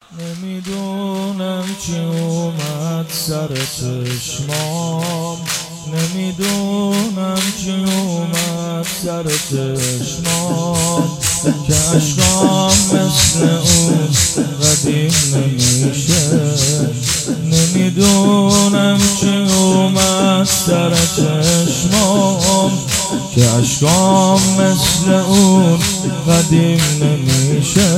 نمیدونم چی اومد سر چشمام، نمیدونم چی اومد سر چشمام، که عشقام مثل اون قدیم نمیشه. نمیدونم چی اومد سر چشمام، که عشقام مثل اون قدیم نمیشه.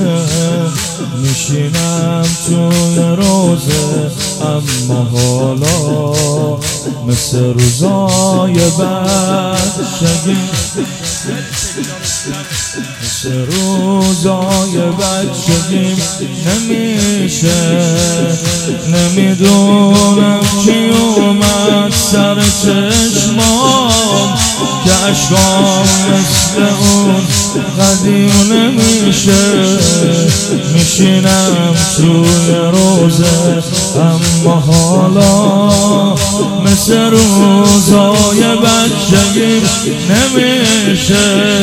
میشینم توی روزه اما حالا مثل روزای بچگی، مثل روزای بچگی نمیشه. نمیدونم چی اومد سر چشمام، که عشقام مثل اون قدیم نمیشه. میشینم توی روزه اما حالا مثل روزای بچگی نمیشه.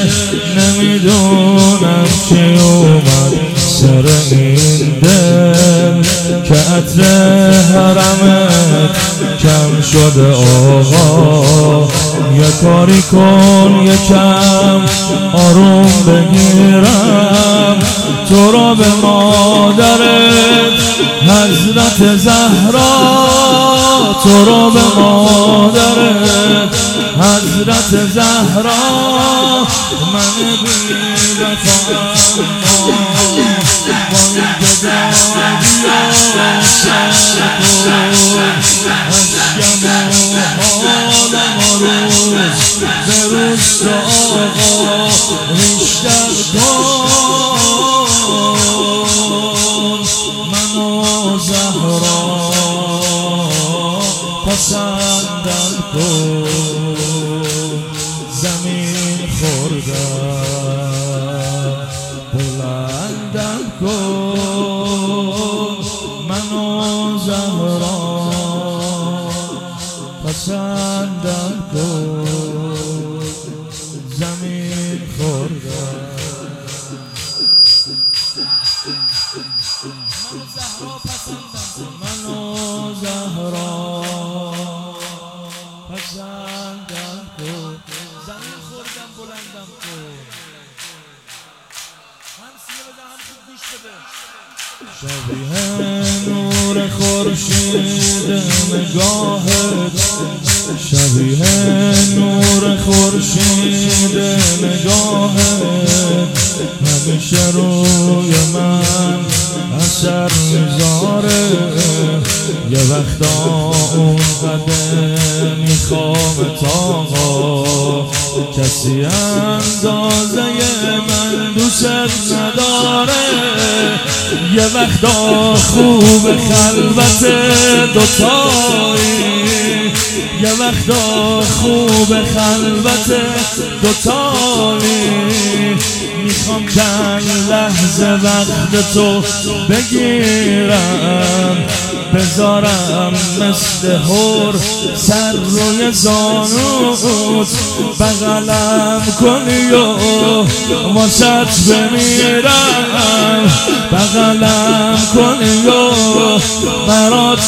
نمیدونم چی اومد سر این دل، که عطر حرمت کم شده آقا. یه کاری کن یکم آروم بگیرم، تو را به مادرت حضرت زهرا، تو را به مادرت حضرت زهرا. من بی وفا با این گدایی روز به روز آقا ریشتر کن. منو زهرا پسندم کن، زمین خوردم بلندم کن. منو زهرا پسندم کن، زمین خوردم. منو زهرا پسندم کن، زمین خوردم بلندم کن. هم سیه بده هم خوب گوش بده. شبیه نور خورشید نگاهت، شبیه نور خورشید نگاهت، همیشه روی من اثر میذاره. یه وقتا اون قدر میخوام آقا، کسی اندازه من دوست نداره. یه وقتا خوب خلوت دوتایی، یه وقتا خوب خلوت دوتایی. میخوام چند لحظه وقت تو بگیرم، بذارم مثل هور سر روی زانوت، بغلم کنی و واسط بمیرم، بغلم کنی و برات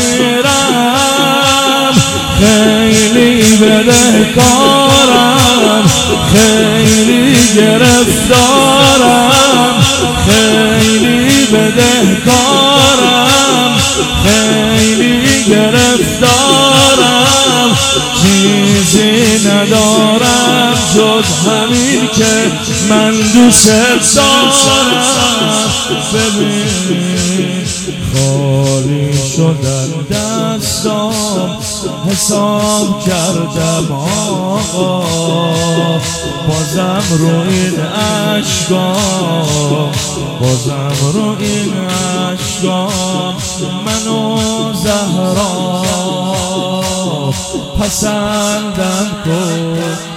بمیرم. خیلی بدهکارم، خیلی گرفتارم، خیلی بدهکارم، خیلی گرفتارم. چیزی ندارم جز همین که من دوست دارم. ببین خالی شدن دستام، حساب کردم آقا، بازم رو این عشقام، بازم رو این عشقام. منو زهرا پسندم کن.